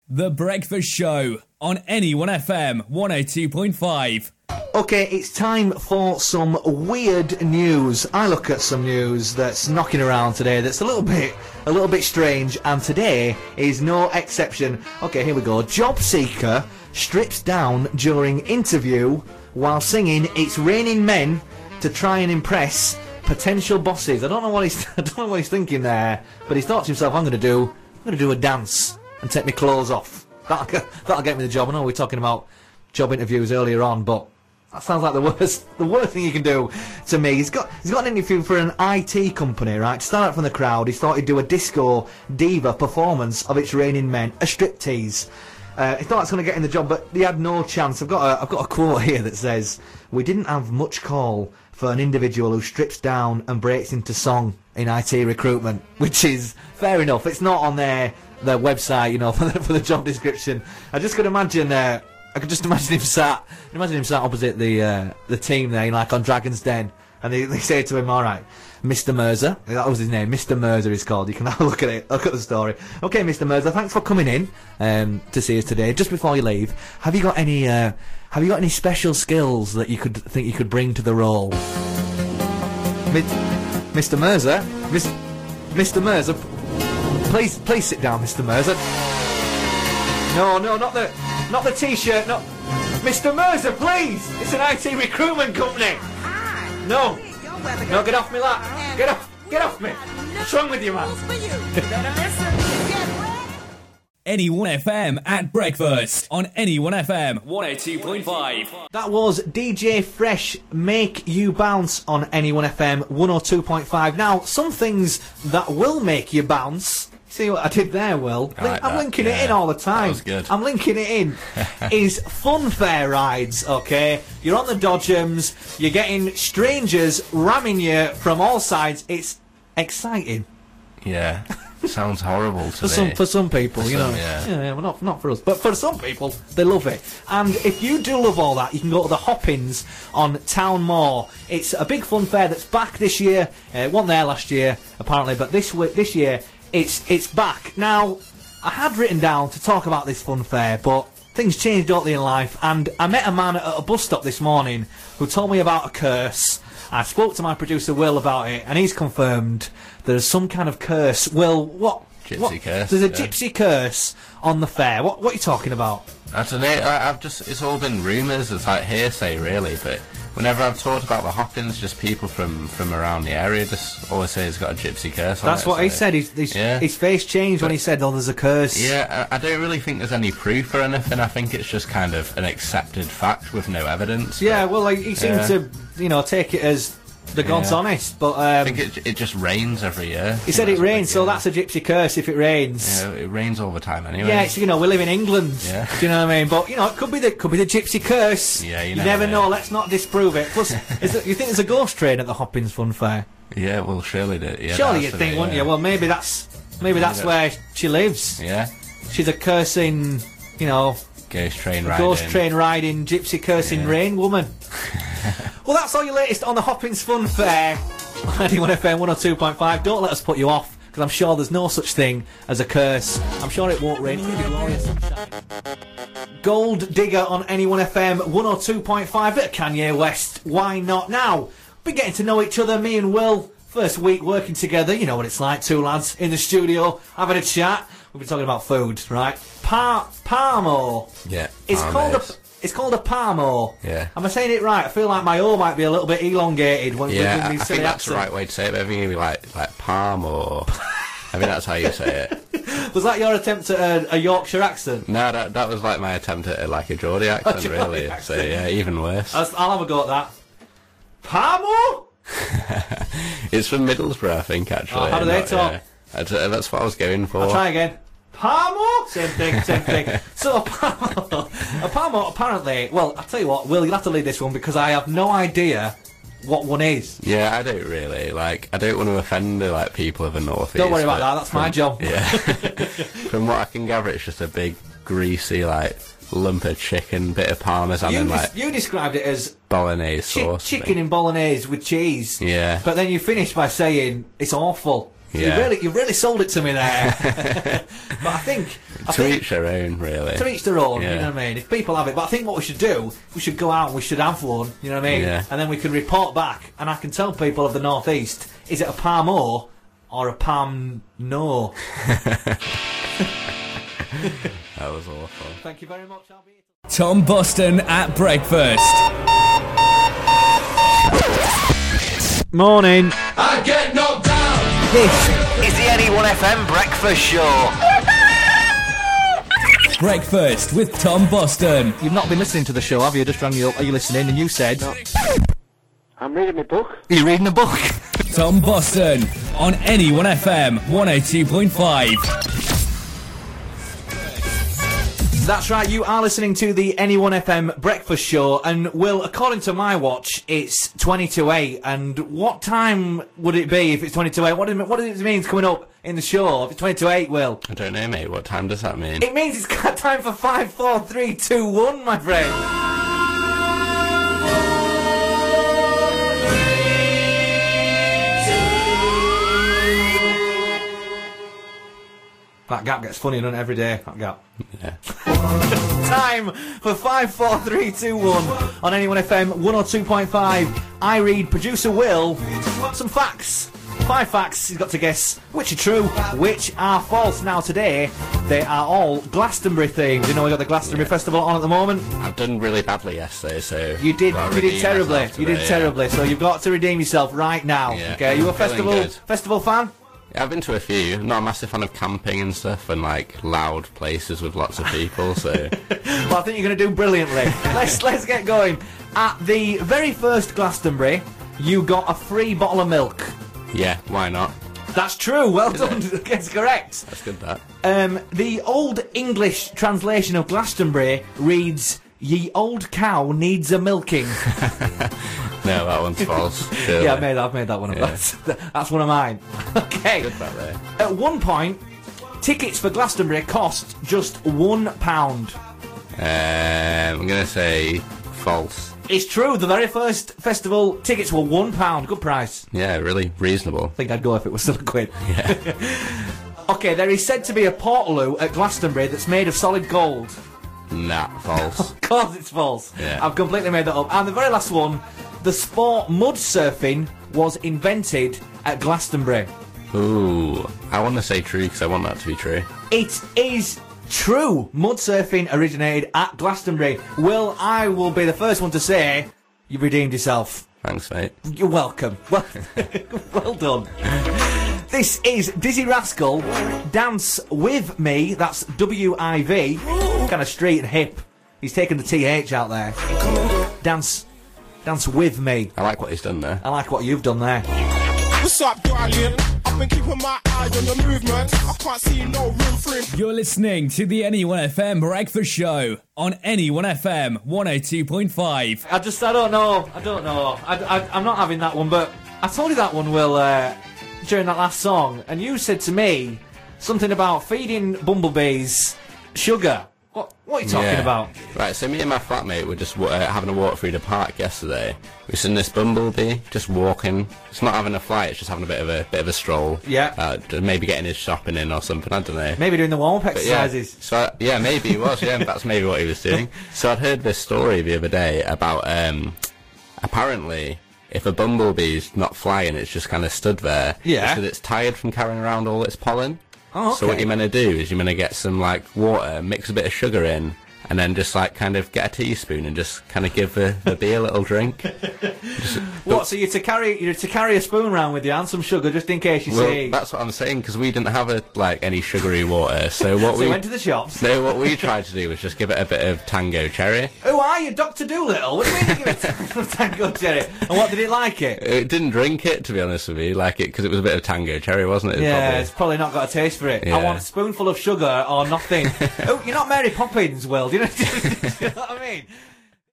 The Breakfast Show on Anyone FM 102.5. Okay, it's time for some weird news. I look at some news that's knocking around today that's a little bit strange, and today is no exception. Okay, here we go. Job seeker strips down during interview while singing "It's Raining Men" to try and impress potential bosses. I don't know what he's thinking there, but he thought to himself, I'm going to do a dance and take my clothes off. That'll get me the job. I know we were talking about job interviews earlier on, but that sounds like the worst thing you can do to me. He's got an interview for an IT company, right? To stand out from the crowd, he thought he'd do a disco diva performance of "It's Raining Men," a striptease. He thought it's going to get in the job, but he had no chance. I've got a quote here that says, "We didn't have much call for an individual who strips down and breaks into song in IT recruitment," which is fair enough. It's not on their website, you know, for the job description. I just could imagine. I could just imagine him sat opposite the team there, like on Dragon's Den, and they say to him, "All right, Mr. Mercer," that was his name. Mr. Mercer is called. You can have a look at it. Look at the story. Okay, Mr. Mercer, thanks for coming in to see us today. Just before you leave, have you got any special skills that you could bring to the role? Mr. Mercer, Mr. Mercer, please sit down, Mr. Mercer. No, not the t-shirt, no. Mr. Mercer, please! It's an IT recruitment company! Hi. No! Hey, No, get off me lap! Get off me! What's wrong with you, man? Anyone FM at breakfast on Anyone FM 102.5. That was DJ Fresh, "Make You Bounce" on Anyone FM 102.5. Now, some things that will make you bounce. See what I did there, Will? I'm linking it in all the time. That was good. I'm linking it in. Is fun fair rides, okay? You're on the Dodgems, you're getting strangers ramming you from all sides. It's exciting. Yeah. Sounds horrible to me. For some people, you know. Yeah. Well, not for us. But for some people, they love it. And if you do love all that, you can go to the Hoppins on Town Moor. It's a big fun fair that's back this year. It wasn't there last year, apparently, but this year, it's back. Now, I had written down to talk about this fun fair, but things change, don't they, in life? And I met a man at a bus stop this morning who told me about a curse. I spoke to my producer Will about it, and he's confirmed there's some kind of curse. Will, what? Gypsy curse. There's a gypsy curse on the fair. What are you talking about? I don't know. It's all been rumours. It's like hearsay, really. But whenever I've talked about the Hoppins, just people from around the area just always say he's got a gypsy curse on That's it, what so he said. His face changed when he said, "Oh, there's a curse." Yeah, I don't really think there's any proof or anything. I think it's just kind of an accepted fact with no evidence. Yeah, well, he seemed to, take it as the God's honest, but I think it just rains every year. He said it rains, so that's a gypsy curse if it rains. Yeah, it rains all the time anyway. Yeah, it's, we live in England. Yeah. Do you know what I mean? But it could be the gypsy curse. Yeah, you never know. Let's not disprove it. Plus, you think there's a ghost train at the Hoppins Fun Fair? Yeah, well, surely do. Yeah, surely you'd think, wouldn't you? Well, maybe that's where she lives. Yeah. She's a cursing, Ghost train riding, gypsy cursing rain woman. Well, that's all your latest on the Hoppins Fun Fair. Anyone FM 102.5. Don't let us put you off, because I'm sure there's no such thing as a curse. I'm sure it won't rain. It's going to be glorious sunshine. Gold Digger on Anyone FM 102.5. Bit of Kanye West. Why not? Now, we're getting to know each other, me and Will. First week working together. You know what it's like. Two lads in the studio having a chat. We've been talking about food, right? Parmo. Yeah. It's called a Parmo. Yeah. Am I saying it right? I feel like my O might be a little bit elongated when I these think silly that's accents. the right way to say it, but I think it'd be like palm or... I think that's how you say it. Was that your attempt at a Yorkshire accent? No, that was like my attempt at a Geordie accent, really. Accent. So yeah, even worse. I'll have a go at that. Parmo? It's from Middlesbrough, I think, actually. Oh, how do they talk? Yeah. That's what I was going for. I'll try again. Parmo? Same thing. So, a Parmo, apparently... Well, I'll tell you what, Will, you'll have to lead this one, because I have no idea what one is. Yeah, I don't really. I don't want to offend people of the North East. Don't worry about that, that's my job. Yeah. From what I can gather, it's just a big, greasy, lump of chicken, bit of parmesan, you described it as bolognese sauce. Chicken in bolognese with cheese. Yeah. But then you finished by saying it's awful. Yeah. You really sold it to me there. But I think Each their own, really. to each their own. Yeah. You know what I mean? If people have it, but I think what we should do, we should go out and we should have one. You know what I mean? Yeah. And then we can report back, and I can tell people of the North East: is it a palm or a palm no? That was awful. Thank you very much. I'll be... Tom Boston at breakfast. Morning. I get knocked down. This is the NE1FM Breakfast Show. Breakfast with Tom Boston. You've not been listening to the show, have you? Just rang you up. Are you listening? And you said... No. I'm reading my book. Are you reading a book? Tom Boston on NE1FM 102.5. That's right, you are listening to the NE1FM Breakfast Show, and Will, according to my watch, it's 20 to 8, and what time would it be if it's 20 to 8? What does it mean coming up in the show if it's 20 to 8, Will? I don't know, mate. What time does that mean? It means it's got time for 5, 4, 3, 2, 1, my friend. That gap gets funnier, doesn't it, every day, that gap. Yeah. Time for 5, 4, 3, 2, 1 on NE1FM 102.5. I read producer Will some facts. 5 facts, he's got to guess which are true, which are false. Now today, they are all Glastonbury themed. You know, we got the Glastonbury Festival on at the moment. I've done really badly yesterday, so... You did gotta terribly. redeem myself You did today, terribly, so you've got to redeem yourself right now. Yeah. Okay, you a I'm feeling festival good. fan? Yeah, I've been to a few. I'm not a massive fan of camping and stuff and, like, loud places with lots of people, so... Well, I think you're going to do brilliantly. Let's get going. At the very first Glastonbury, you got a free bottle of milk. Yeah, why not? That's true. Well done. It's correct. That's good, that. The Old English translation of Glastonbury reads, "Ye old cow needs a milking." No, that one's false. Surely. Yeah, I've made that one up. Yeah. That's one of mine. Okay. Good back there. At one point, tickets for Glastonbury cost just £1. I'm going to say false. It's true. The very first festival tickets were £1. Good price. Yeah, really reasonable. I think I'd go if it was still a quid. Yeah. Okay, there is said to be a portaloo at Glastonbury that's made of solid gold. Nah, false. Of course it's false. Yeah. I've completely made that up. And the very last one, the sport mud surfing was invented at Glastonbury. Ooh, I want to say true because I want that to be true. It is true. Mud surfing originated at Glastonbury. Will, I will be the first one to say you redeemed yourself. Thanks, mate. You're welcome. Well, well done. This is Dizzy Rascal, Dance With Me, that's W-I-V, kind of street and hip. He's taken the T-H out there. Dance With Me. I like what he's done there. I like what you've done there. What's up, darling? I've been keeping my eye on the movement. I can't see no room for him. You're listening to the NE1FM Breakfast Show on NE1FM 102.5. I don't know. I'm not having that one, but I told you that one, Will, during that last song, and you said to me something about feeding bumblebees sugar. What are you talking about? Right, so me and my flatmate were just having a walk through the park yesterday. We've seen this bumblebee just walking. It's not having a flight. It's just having a bit of a stroll. Yeah. Maybe getting his shopping in or something. I don't know. Maybe doing the warm-up But yeah, exercises. so maybe he was. Yeah, that's maybe what he was doing. So I'd heard this story the other day about apparently if a bumblebee's not flying, it's just kind of stood there. Yeah. Because it's tired from carrying around all its pollen. Oh, okay. So what you're meant to do is you're meant to get some like water, mix a bit of sugar in, and then just like kind of get a teaspoon and just kind of give the bee a little drink. What? So you're to carry a spoon around with you and some sugar just in case you Well, see. that's what I'm saying because we didn't have any sugary water. So what So you went to the shops. no, what we tried to do was just give it a bit of Tango Cherry. Who are you, Dr. Doolittle? What do you mean you give it Tango Cherry? And what, did it like it? It didn't drink it, to be honest with you, like it because it was a bit of Tango Cherry, wasn't it? Yeah, it's probably not got a taste for it. I Yeah. want a spoonful of sugar or nothing. Oh, you're not Mary Poppins, Will. Do you know what I mean?